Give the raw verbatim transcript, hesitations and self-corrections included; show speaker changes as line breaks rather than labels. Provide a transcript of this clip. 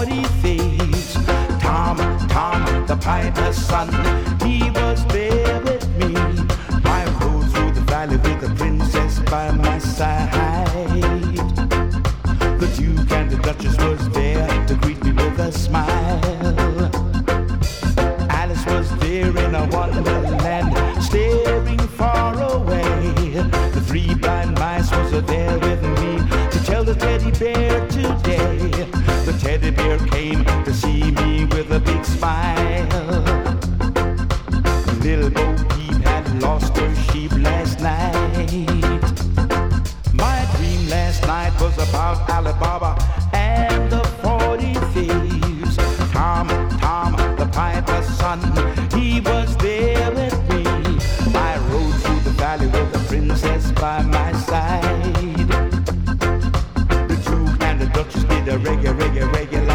forty thieves. Tom, Tom, the piper's son, he was there with me. I rode through the valley with the princess by my side. The Duke and the Duchess was there to greet me with a smile. Alice was there in a wonderland, staring far away. The three blind mice was there with me to tell the teddy bear today. The teddy bear came to see me with a big smile. Little Bo Peep had lost her sheep last night. My dream last night was about Alibaba and the forty thieves. Tom, Tom, the piper's son, he was there with me. I rode through the valley with the princess by my side. The Duke and the Duchess did a reggae, reggae, reggae.